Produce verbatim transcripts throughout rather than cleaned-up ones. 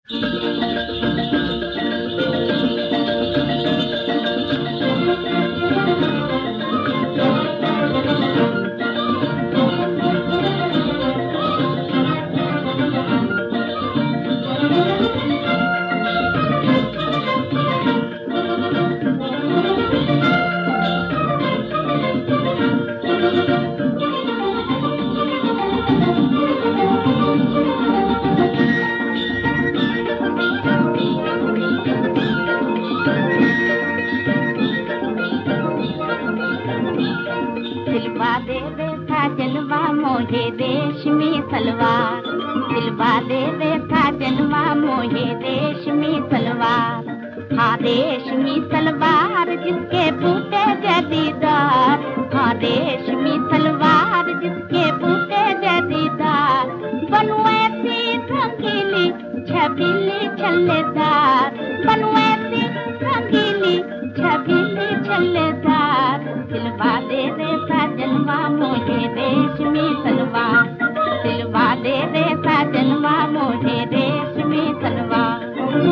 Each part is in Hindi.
सिलवा दे दे साजनवा मोहे रेशमी सलवार, सिलवा दे दे साजनवा मोहे रेशमी सलवार। हाँ रेशमी सलवार जिसके बूटे जदीदार, हाँ रेशमी सलवार जिसके बूटे जदीदार। बनू ऐसी रंगीली छबीली छल्लेदार, बनू ऐसी रंगीली छबीली छल्लेदार। सिलवा दे दे साजनवा मोहे रेशमी सलवार, सिलवा दे दे साजनवा मोहे रेशमी सलवार।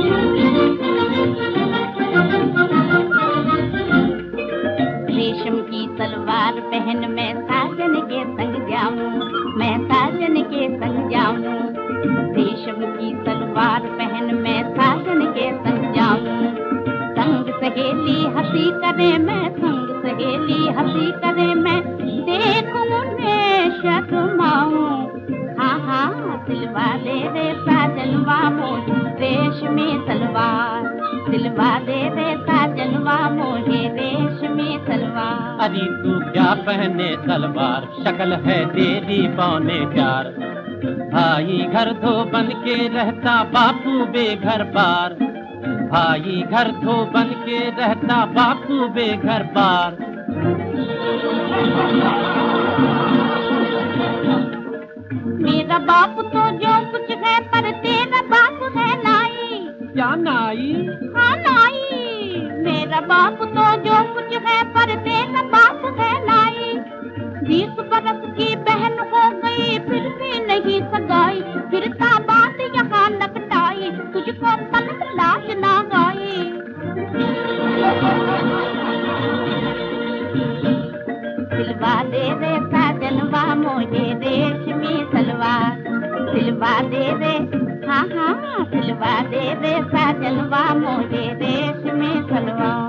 रेशम की सलवार पहन मैं साजन के संग जाऊं, मैं साजन के संग जाऊं। रेशम की सलवार पहन मैं साजन के संग जाऊं। संग सहेली हंसी करे मैं, संग सहेली हंसी करे मैं, देखूं उन्हें शर्माऊं। हाँ हाँ सिलवा दे दे साजनवा मोहे रेशमी सलवार, सिलवा दे दे साजनवा मोहे रेशमी सलवार। अरे तू क्या पहने सलवार, शक्ल है तेरी पौने चार। भाई घर धो बन के रहता बापू बेघर पार, भाई घर धो बन के रहता बापू बेघर पार। मेरा बापू तो जो कुछ है पर तेरा बापू है नाई। क्या नाई? हाँ नाई। मेरा बापू तो जो कुछ है पर तेरा बापू है नाई। बीस बरस की बहन हो गई फिर भी नहीं सगाई, फिरता बात यहाँ नकटाई, तुझको तलक लाज ना गाई। सिलवा दे दे साजनवा मोहे रेशमी सलवार, सिलवा दे दे हाँ हाँ सिलवा दे दे साजनवा मोहे रेशमी सलवार।